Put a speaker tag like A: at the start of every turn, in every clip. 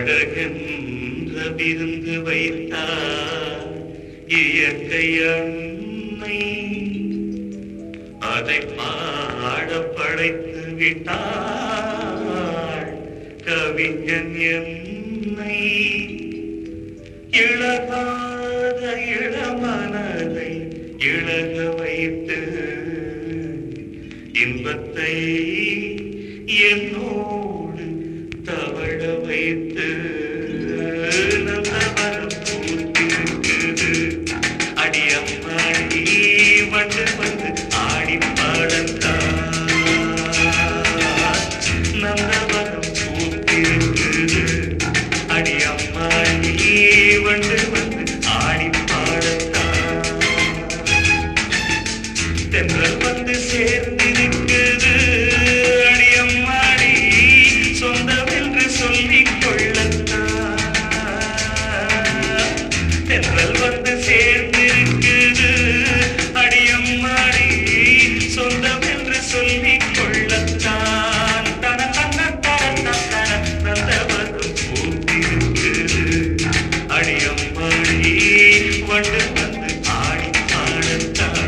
A: அழகென்ற விருந்து வைத்தார் இயற்கை அன்னை, அதை பாட படைத்து விட்டாள் கவிஞன் என்னை. இழகாத இளமனதை இழக வைத்து இன்பத்தை என்னோடு தவழ வைத்து நல்லவரம் பூத்திருக்குது அடியம்மாடி வந்து வந்து ஆடி பாடத்தான். நல்லவரம் பூத்திருக்குது அடியம்மாடி வந்து வந்து ஆடி பாடத்தான். தென்றல் வந்து சேர்ந்திருக்குது அடியம்மாடி சொந்தம் என்று சொல்லிக் கொள்ளத்தான். தென்றல் வந்து சேர்ந்திருக்குது அடியம்மாடி சொந்தம் என்று சொல்லிக் கொள்ளத்தான். தன தன தன தன நந்தவரும் பூத்திருக்குது அடியம்மாடி வந்து வந்து ஆடி பாடத்தான்.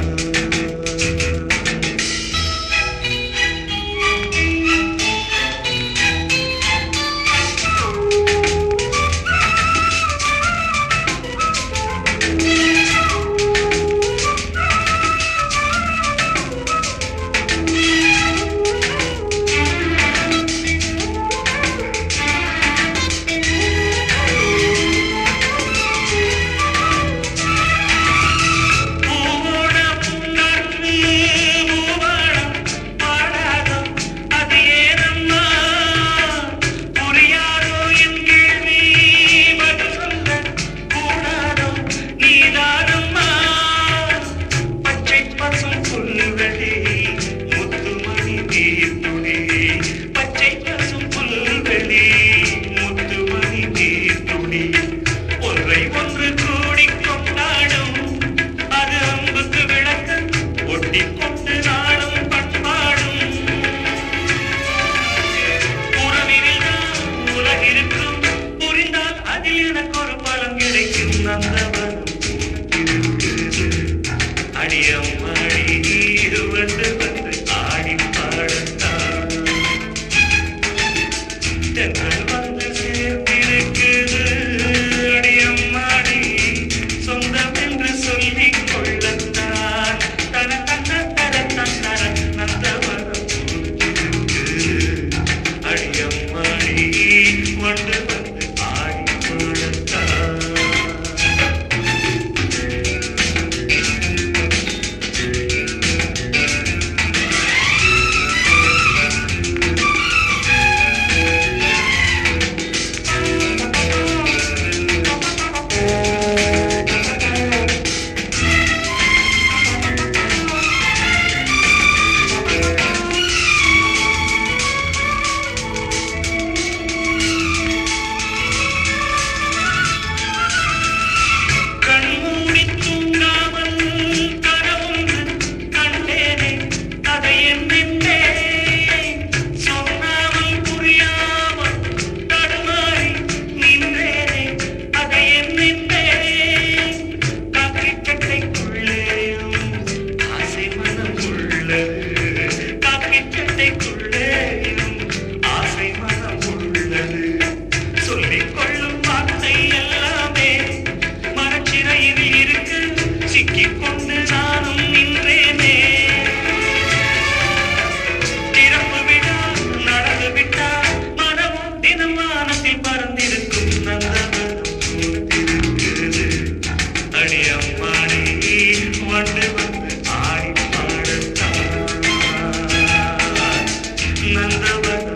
B: நந்தவன்